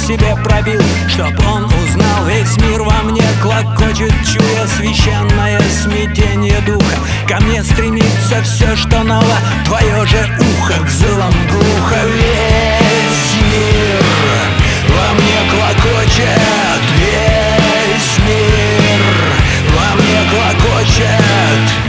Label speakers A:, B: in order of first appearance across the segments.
A: себе пробил, чтоб он узнал весь мир во мне клокочет, чуя священное смятение духа. Ко мне стремится все, что ново, твое же ухо к зылам глухо. Весь мир во мне клокочет, весь мир во мне клокочет.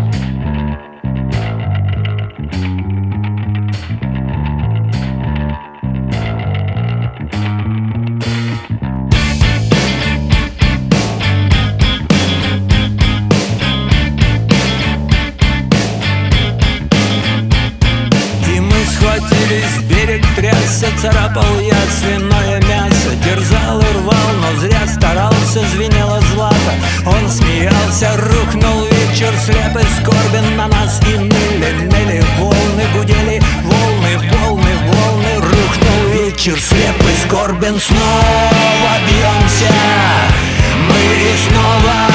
A: Схватились, берег трясся, царапал я свиное мясо, терзал и рвал, но зря старался, звенело злато. Он смеялся, рухнул вечер, слеп и скорбен на нас, и ныли волны, гудели волны, рухнул вечер, слеп и скорбен. Снова бьемся мы и снова